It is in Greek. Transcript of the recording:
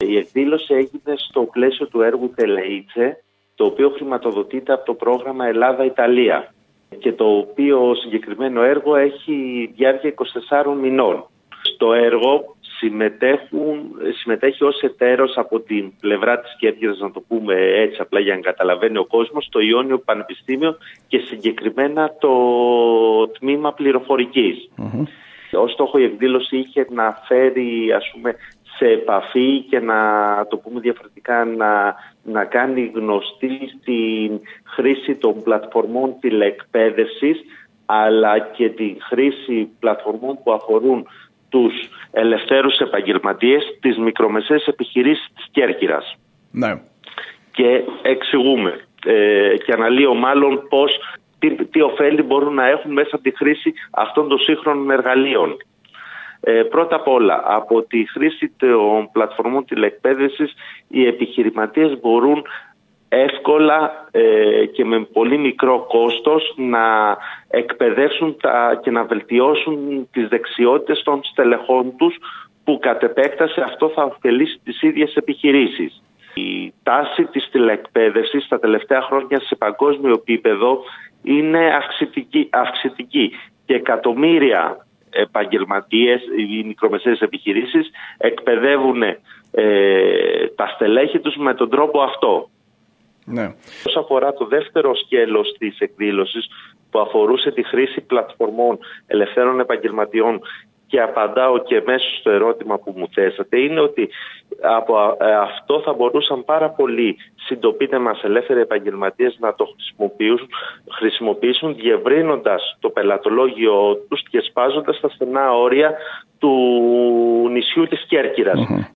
Η εκδήλωση έγινε στο πλαίσιο του έργου Τελεΐτσε, το οποίο χρηματοδοτείται από το πρόγραμμα Ελλάδα-Ιταλία και το οποίο συγκεκριμένο έργο έχει διάρκεια 24 μηνών. Στο έργο συμμετέχει ως εταίρος από την πλευρά της Κέρκυρας, να το πούμε έτσι απλά για να καταλαβαίνει ο κόσμος, το Ιόνιο Πανεπιστήμιο και συγκεκριμένα το τμήμα πληροφορικής. Ως στόχο η εκδήλωση είχε να φέρει σε επαφή και να το πούμε διαφορετικά να κάνει γνωστή την χρήση των πλατφορμών τηλεεκπαίδευσης αλλά και τη χρήση πλατφορμών που αφορούν τους ελευθέρους επαγγελματίες, τις μικρομεσαίες επιχειρήσεις της Κέρκυρας. Ναι. Και εξηγούμε και αναλύω μάλλον τι ωφέλη μπορούν να έχουν μέσα από τη χρήση αυτών των σύγχρονων εργαλείων. Πρώτα απ' όλα, από τη χρήση των πλατφορμών τηλεεκπαίδευσης, οι επιχειρηματίες μπορούν εύκολα και με πολύ μικρό κόστος να εκπαιδεύσουν και να βελτιώσουν τις δεξιότητες των στελεχών τους, που κατ' επέκταση αυτό θα ωφελήσει τις ίδιες επιχειρήσεις. Η τάση της τηλεεκπαίδευσης τα τελευταία χρόνια σε παγκόσμιο επίπεδο είναι αυξητική και εκατομμύρια επαγγελματίες, οι μικρομεσαίες επιχειρήσεις εκπαιδεύουν τα στελέχη τους με τον τρόπο αυτό. Ναι. Όσον αφορά το δεύτερο σκέλος της εκδήλωσης που αφορούσε τη χρήση πλατφορμών ελευθέρων επαγγελματιών, και απαντάω και μέσω στο ερώτημα που μου θέσατε, είναι ότι από αυτό θα μπορούσαν πάρα πολλοί συντοπίτε μας ελεύθεροι επαγγελματίες να το χρησιμοποιήσουν διευρύνοντας το πελατολόγιο τους και σπάζοντας τα στενά όρια του νησιού της Κέρκυρας.